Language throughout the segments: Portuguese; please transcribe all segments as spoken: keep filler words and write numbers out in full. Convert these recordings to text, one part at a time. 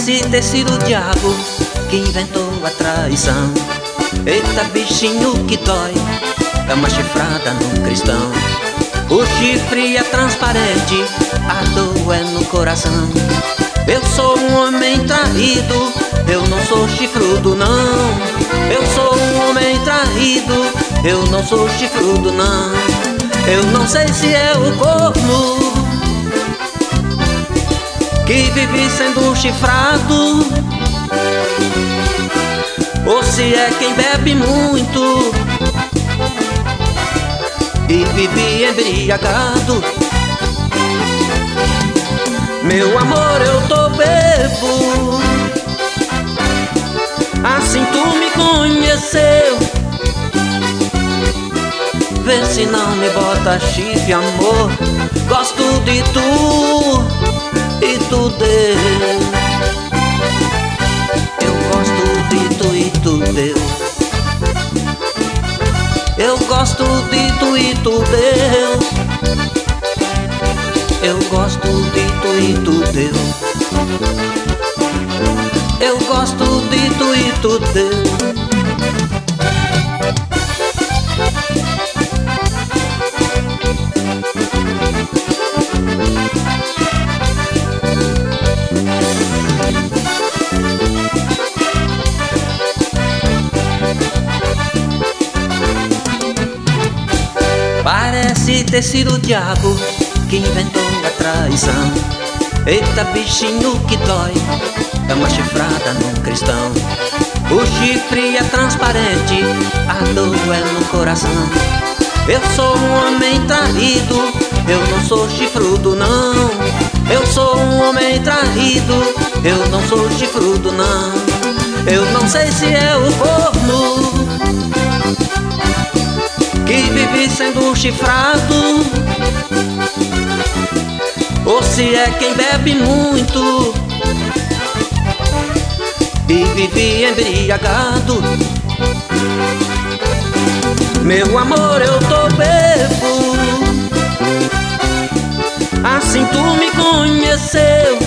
Parece ter sido o diabo que inventou a traição. Eita, bichinho que dói, é uma chifrada no cristão. O chifre é transparente, a dor é no coração. Eu sou um homem traído, eu não sou chifrudo não. Eu sou um homem traído, eu não sou chifrudo não. Eu não sei se é o corno que vive sendo chifrado, ou se é quem bebe muito e vive embriagado. Meu amor, eu tô bebo, assim tu me conheceu. Vê se não me bota chifre, amor. Gosto de tu e tu deu. Eu gosto de tu e tu deu. Eu gosto de tu e tu deu. Eu gosto de tu e tu deu. Eu gosto de tu e tu deu. Parece ter sido o diabo que inventou a traição. Eita, bichinho que dói, é uma chifrada no cristão. O chifre é transparente, a dor é no coração. Eu sou um homem traído, eu não sou chifrudo não. Eu sou um homem traído, eu não sou chifrudo não. Eu não sei se é o corno que vive sendo chifrado, ou se é quem bebe muito e vive embriagado. Meu amor, eu tô bebo, assim tu me conheceu.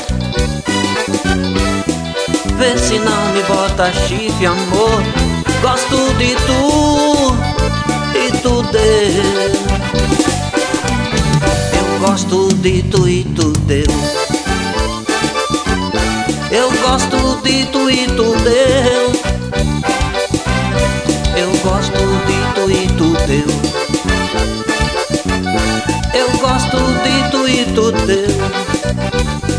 Vê se não me bota chifre, amor. Gosto de tu e tu deu. Eu gosto de tu e tu deu. Eu gosto de tu e tu deu. Eu gosto de tu e tu deu. Eu gosto de tu e tu deu.